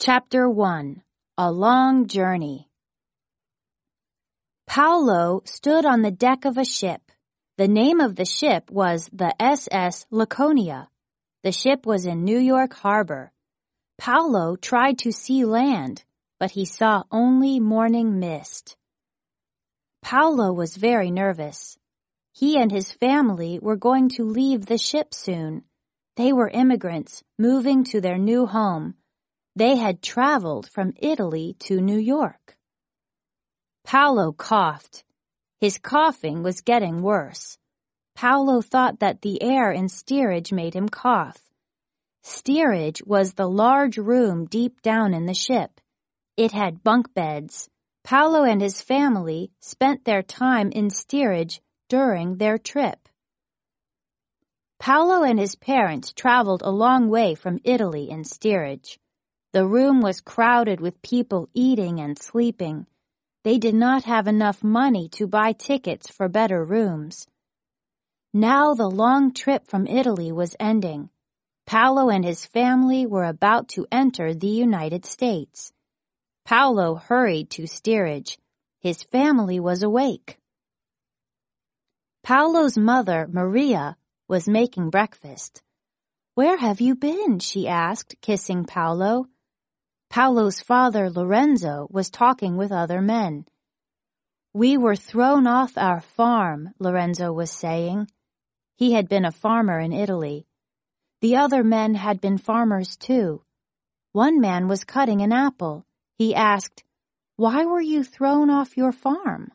Chapter 1. A Long Journey. Paolo stood on the deck of a ship. The name of the ship was the SS Laconia. The ship was in New York Harbor. Paolo tried to see land, but he saw only morning mist. Paolo was very nervous. He and his family were going to leave the ship soon. They were immigrants moving to their new home. They had traveled from Italy to New York. Paolo coughed. His coughing was getting worse. Paolo thought that the air in steerage made him cough. Steerage was the large room deep down in the ship. It had bunk beds. Paolo and his family spent their time in steerage during their trip. Paolo and his parents traveled a long way from Italy in steerage. The room was crowded with people eating and sleeping. They did not have enough money to buy tickets for better rooms. Now the long trip from Italy was ending. Paolo and his family were about to enter the United States. Paolo hurried to steerage. His family was awake. Paolo's mother, Maria, was making breakfast. "Where have you been?" she asked, kissing Paolo. Paolo's father, Lorenzo, was talking with other men. "We were thrown off our farm," Lorenzo was saying. He had been a farmer in Italy. The other men had been farmers too. One man was cutting an apple. He asked, "Why were you thrown off your farm?"